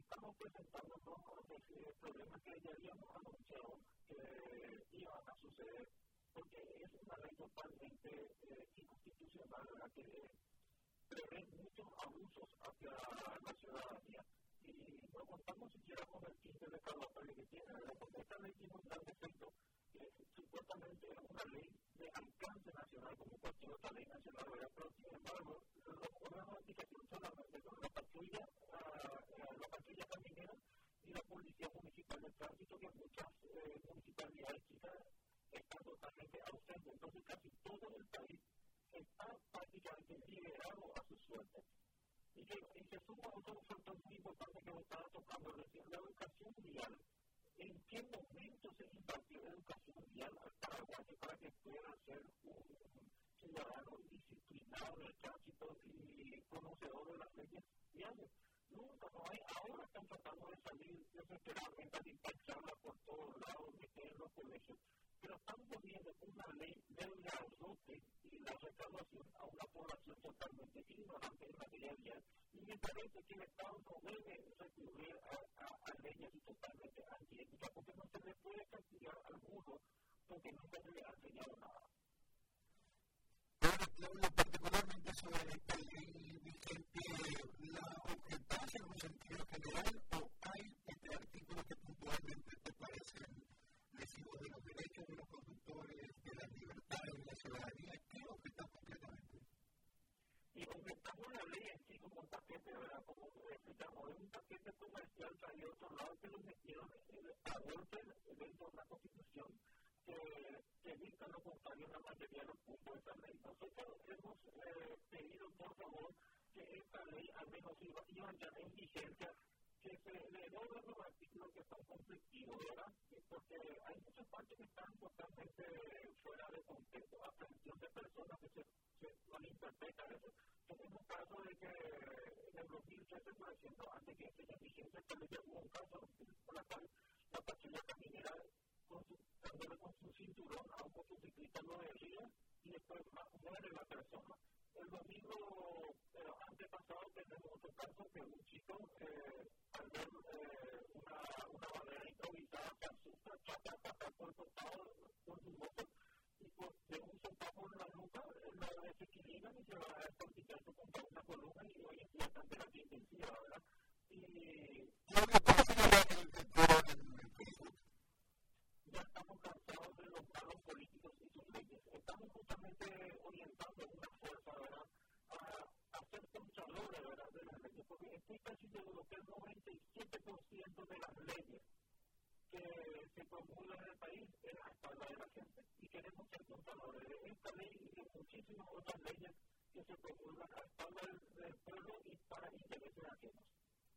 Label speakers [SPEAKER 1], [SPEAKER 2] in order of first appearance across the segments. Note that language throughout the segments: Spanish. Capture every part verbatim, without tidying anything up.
[SPEAKER 1] estamos presentando los eh, problemas que ya habíamos anunciado que iban a suceder, porque es una ley totalmente eh, inconstitucional, la que prevé muchos abusos hacia la ciudadanía. Y no contamos siquiera con el quince de caudatorio que tiene, ¿verdad? Porque esta ley tiene un gran defecto, que supuestamente es una ley de alcance nacional, como cualquier otra ley nacional, ¿verdad? Pero sin embargo, los órganos de aplicación solamente son la patrulla, uh, la patrulla caminera y la policía municipal de tránsito, que en muchas eh, municipalidades chicas están totalmente ausentes. Entonces, casi todo el país está prácticamente liberado a su suerte. Y, que, y se suma otro factor muy importante que me estaba tocando recién, la educación vial. ¿En qué momento se impartió educación vial al paraguayo para que pueda ser un ciudadano disciplinado en el tránsito y conocedor de las leyes viales? Nunca, no hay. Ahora están tratando de salir desesperadamente a impactarla por todos lados, meter en los colegios, pero están poniendo una ley del garrote y la recaudación a una población totalmente ignorante en materia vial. Y me parece que el Estado no debe recurrir a, a, a leyes totalmente antiéticas, porque no se le puede castigar a alguno porque nunca se le ha enseñado nada.
[SPEAKER 2] Habla particularmente sobre esta ley vigente, ¿la objetás en un sentido general o hay este artículo que puntualmente te parecen lesivos de los derechos de los conductores, de las libertades de la ciudadanía? ¿Qué objetás concretamente?
[SPEAKER 1] Y objetamos la ley en sí como un paquete, ¿verdad? Como explicamos, es un paquete comercial traído de otro lado que lo metieron a golpe dentro de la Constitución, que, que evita lo contrario en la mayoría de los puntos de esta ley. Nosotros hemos eh, pedido, por favor, que esta ley al menos iba, iba ya en vigencia, que se le devuelvan los artículos que son conflictivos, ¿verdad? Porque hay muchas partes que están totalmente fuera de contexto, aprehensión de personas que se, se malinterpretan eso. Tenemos un caso de que en el dos mil trece, por ejemplo, antes que esté en vigencia esta ley, hubo un caso por la cual la patrulla caminera dándole con su cinturón a un motociclista lo herida y después muere la persona. El domingo eh, antepasado tenemos otro caso que un chico eh, al ver eh, una, una bandera improvisada se asusta, trata de pasar por el costado con su moto y pues, de un sopapo en la nuca lo desequilibran y se va a salpicar contra una columna y hoy en día está en terapia intensiva, ¿verdad? Y ya estamos cansados de los malos políticos y sus leyes. Estamos justamente orientando una fuerza, ¿verdad?, a, a ser contralores, ¿verdad?, de las leyes, porque estoy casi seguro que el noventa y siete por ciento de las leyes que se promulgan en el país es a espalda de la gente y queremos ser contralores de esta ley y de muchísimas otras leyes que se promulgan a espalda del, del pueblo y para intereses ajenos.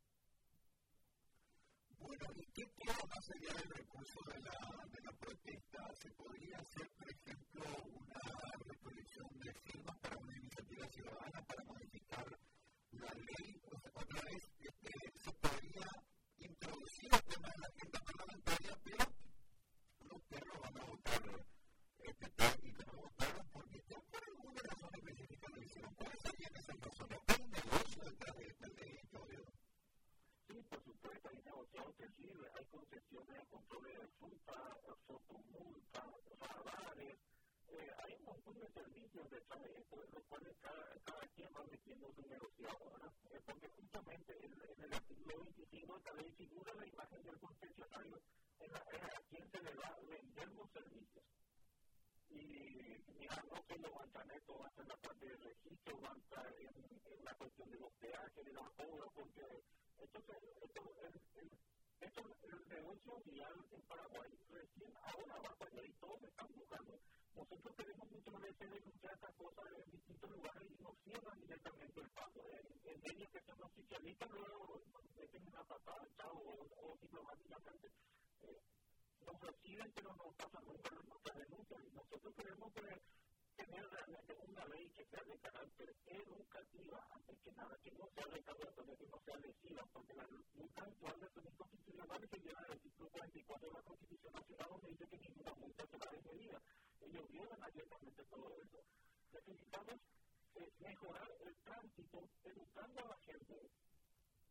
[SPEAKER 2] Bueno, ¿y qué queda más allá del recurso de la, de la protesta? ¿Se podría hacer, por ejemplo, una recolección de firmas para una iniciativa ciudadana para modificar la ley? O sea, otra vez, este, se podría introducir el tema de la agenda parlamentaria, pero los perros van a votar este técnico, no votaron porque por alguna razón específica lo hicieron. ¿Cuáles serían esas razones? ¿Hay un negocio detrás de esta ley, Claudio?
[SPEAKER 1] Sí, por supuesto, hay negociados que sí, hay concesiones de control de fruta, fotomultas, radares, eh, hay un montón de servicios detrás de esto, en los cuales cada, cada quien va metiendo su negociado, ¿verdad? Eh, porque justamente en, en el artículo veinticinco de esta ley figura la imagen del concesionario, en la, en a quien se le va a vender los servicios. Y mira, no solo va a entrar en esto, va a ser la parte del registro, va a entrar en, en la cuestión de los peajes, de las obras, porque entonces, esto, el, el, esto, el negocio vial en Paraguay recién ahora va a fallar y todos están buscando. Nosotros tenemos muchas veces denunciar estas cosas en distintos lugares y nos cierran directamente el paso. En, en ellos que son los socialistas, luego meten una patada, chao, o, o diplomáticamente eh, nos reciben, pero no pasan nunca nuestras denuncias. Y nosotros queremos que tener realmente una ley que sea de carácter educativa, antes que nada, que no sea recaudatoria, que no sea lesiva, porque la multa actual de los constitucionales que lleva el artículo cuarenta y cuatro de la Constitución Nacional, donde dice que ninguna multa será despedida. Ellos violan abiertamente todo eso. Necesitamos eh, mejorar el tránsito, educando a la gente. Esa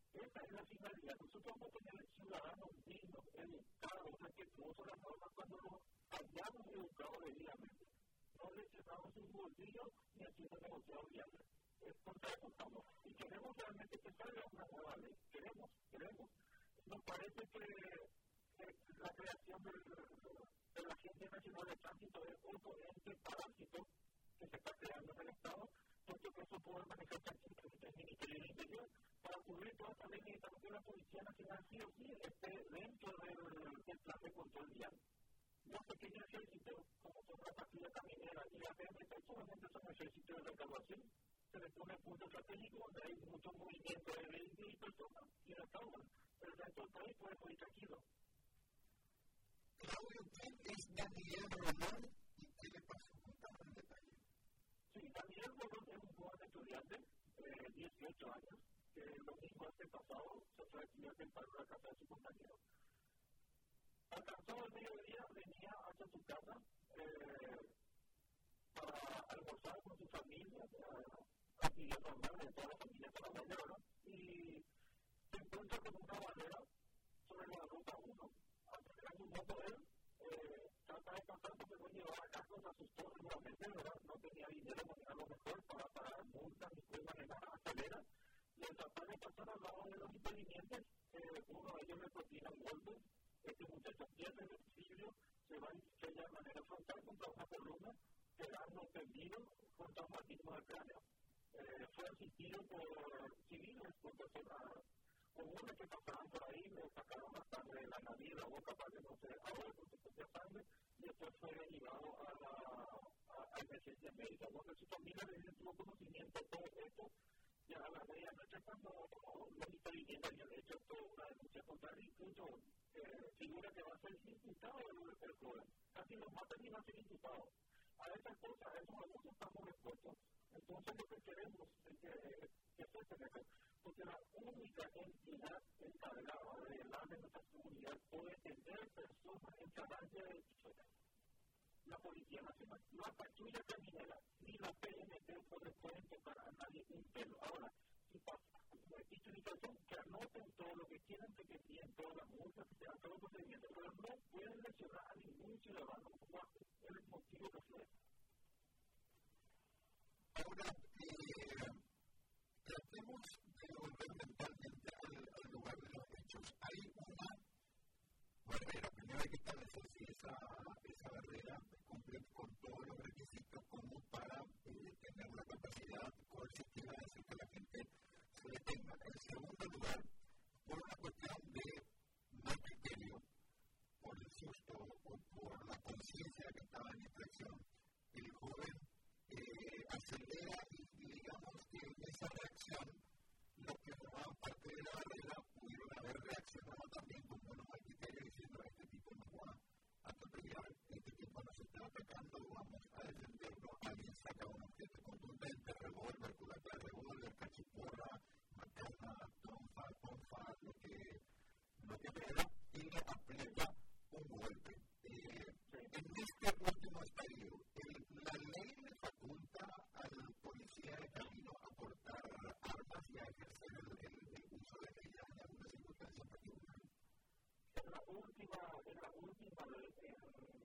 [SPEAKER 1] es la finalidad. Nosotros vamos a tener ciudadanos dignos, educados, respetuosos de las normas cuando los hayamos educado debidamente. No lesionamos sus bolsillos ni haciendo negociados viables. Contra eso estamos. Y queremos realmente que salga una nueva ley. Queremos, queremos. Nos parece que eh, la creación del, de la Agencia Nacional de Tránsito es otro ente parásito que se está creando en el Estado, porque eso puede manejar tranquilamente el Ministerio del Interior. Para cubrir toda esta ley necesitamos que la Policía Nacional sí o sí esté dentro del, del plan de control vial. Los pequeños ejércitos, como son la patrulla caminera y la P M T, solamente son ejércitos de recaudación. Se les pone punto estratégico donde hay mucho movimiento de vehículos y personas y recaudan. El resto del país puede ir tranquilo.
[SPEAKER 2] Claudio, ¿quién es Daniel Rolón y qué le pasó? Contame en detalle.
[SPEAKER 1] Sí, Daniel Rolón es un joven estudiante de eh, dieciocho años que el domingo antepasado se fue a estudiar temprano a la casa de su compañero. Alcanzado el mediodía, venía hacia su casa eh, para almorzar con su familia, eh, actividad normal de toda la familia para la mañana, y se encuentra con una barrera sobre la ruta uno. Al tener su moto él, eh, trata de pasar porque no llevaba cascos, se asustó nuevamente, ¿verdad? No tenía dinero, no tenía lo mejor para pagar multas ni puede manejar acelera. Y al tratar de pasar al lado de los impedimentos, eh, uno de ellos le propina un golpe. Este muchacho pierde el equilibrio, se va a estrellar de manera frontal contra una columna, quedando tendido contra un martismo de cráneo. Eh, fue asistido por civiles, por personas comunes que pasaban por ahí, le sacaron la sangre de la nariz, la boca para que no se ahora con su propia sangre, y después fue derivado a la a, a emergencia médica. Cuando su familia le tuvo conocimiento de todo esto, ya a la medianoche cuando los impedimentos habían hecho toda una denuncia contra él, incluso eh, figura que va a ser imputado el, el joven. Casi los matan y va a ser imputado. A esas cosas, a esos abusos estamos expuestos. Entonces lo que queremos es que, que se tenga, porque la única entidad encargada de velar de nuestra seguridad puede tener personas en carácter de derecho. La Policía Nacional, la patrulla caminera ni la P M T no pueden tocar a nadie un pelo. Ahora, si pasa como titulización, que anoten todo lo que quieren, que envíen todas las multas, que sean todos los procedimientos, pero no pueden lesionar a ningún ciudadano. Es el motivo que fue.
[SPEAKER 2] Ahora, eh, tratemos de volver mentalmente al, al lugar de los hechos. Hay una barrera, primero hay que establecer si esa, esa barrera cumple con todos los requisitos como para eh, tener la capacidad coercitiva de hacer que la gente se detenga. En segundo lugar, por una cuestión de no criterio, por el susto o por la conciencia que estaba en infracción, el joven eh, acelera y, y digamos que en esa reacción los que formaban parte de la barrera pudieron haber reaccionado también con buenos mal criterio diciendo este tipo no va a atropellar, este tipo nos está atacando, vamos a defenderlo, alguien saca un objeto contundente, revólver, culata de revólver, cachiporra, macana, tonfa, tonfa, lo que lo que vea, y le aplica un golpe. Eh, en este último estadio, el, la ley le faculta al policía de camino a portar armas y a ejercer el, el, el uso de ella en alguna circunstancia particular.
[SPEAKER 1] En la última, en la última ley, en,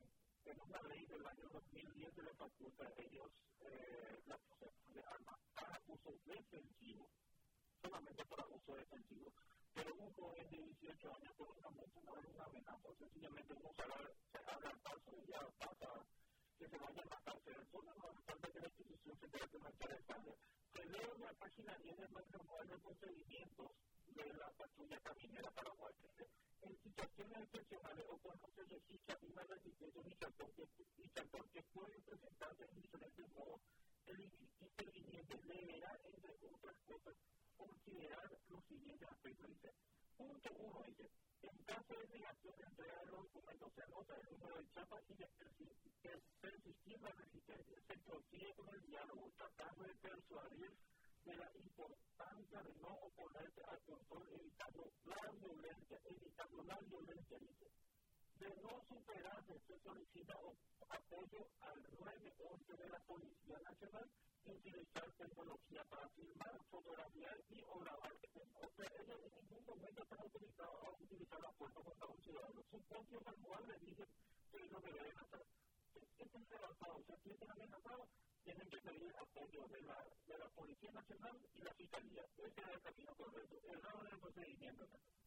[SPEAKER 1] en una ley del año dos mil diez se le faculta a ellos eh, la posesión de armas para uso defensivo, solamente para uso defensivo. Pero un joven de dieciocho años por una multa no es una amenaza, sencillamente uno se abre al paso y ya pasa que se vaya a la cárcel. Solo no hace falta que la institución se tenga que marchar el sangre. Que leo en la página diez del manual de procedimientos de la patrulla caminera paraguaya. En situaciones excepcionales o cuando se registra una resistencia o indicador que puede presentarse en diferentes modos, el interviniente deberá, entre otras cosas, considerar los siguientes aspectos. Dice, punto uno, dice, en caso de negación de entrega de los documentos, se anota el número de chapa y de persistir la resistencia. Se prosigue con el diálogo, tratando de persuadir de la importancia de no oponerse al control, evitando la violencia, evitando la violencia, dice. De no superarse, se solicita apoyo al nueve once de la Policía Nacional y utilizar tecnología para filmar, fotografiar y o grabar. O sea, ellos en ningún momento están autorizados a utilizar la fuerza contra un ciudadano. Su propio manual les dice que es lo que deben hacer. Si están levantados, se sienten amenazados, tienen que pedir apoyo de la, de la Policía Nacional y la Fiscalía. Ese es el camino correcto, el error en el procedimiento.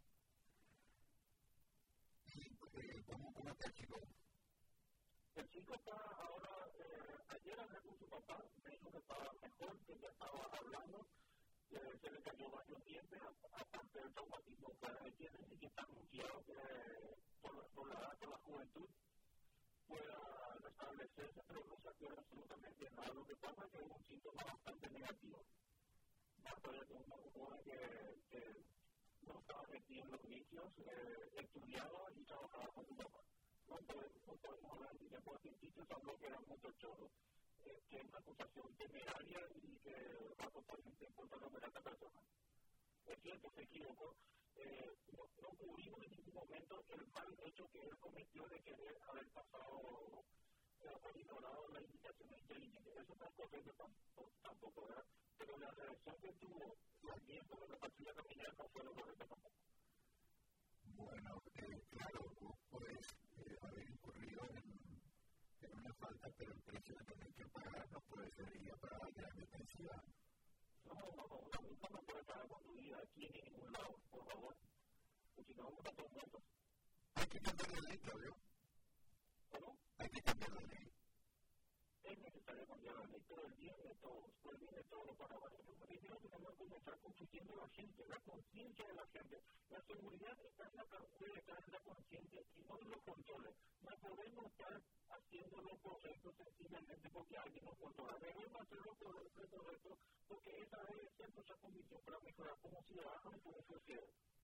[SPEAKER 2] ¿Cómo, cómo está el chico?
[SPEAKER 1] El chico está ahora, eh, ayer hablé con su papá, me dijo que estaba mejor, que ya estaba hablando, eh, se le cayó varios dientes, aparte del traumatismo que tiene y que está anunciado eh, por, por, la, por la juventud pueda restablecerse, pero no se acuerda absolutamente nada. Lo que pasa es que es un síntoma bastante negativo. Basta de un joven que, que no estaba metido en los vicios, eh, estudiaba y trabajaba con su papá. No podemos, no podemos hablar de que por científicos habló que era mucho choro, eh, que es una acusación temeraria y que va totalmente en contra de la persona. Es cierto, se equivocó. Eh, no, no cubrimos en ningún momento el mal hecho que él cometió de querer haber pasado o ignorado las indicaciones inteligentes. Eso no es correcto tampoco, tampoco, ¿verdad? Pero la reacción que tuvo los miembros de la patrulla familiar no fue lo correcto tampoco.
[SPEAKER 2] Bueno, eh, claro, vos podés eh, haber incurrido en, en una falta, pero el precio de tener que pagar no puede ser ir para gran intensidad.
[SPEAKER 1] No, no, no, una multa no puede pagar con tu vida aquí en ningún lado, por favor. Porque si no, vamos a estar muertos.
[SPEAKER 2] Hay que cambiar la ley, ¿no?
[SPEAKER 1] ¿Cómo?
[SPEAKER 2] Hay que cambiar la ley.
[SPEAKER 1] Es necesario cambiar la ley por el bien de todos, por el bien de todos los paraguayos. Primero tenemos que comenzar construyendo la gente, la conciencia de la gente. La seguridad está en la, debe estar en la conciencia y no en los controles. No podemos estar haciendo lo correcto sencillamente porque alguien nos controla. Debemos hacer lo correcto porque esa debe ser nuestra condición para mejorar como ciudadanos y como sociedad.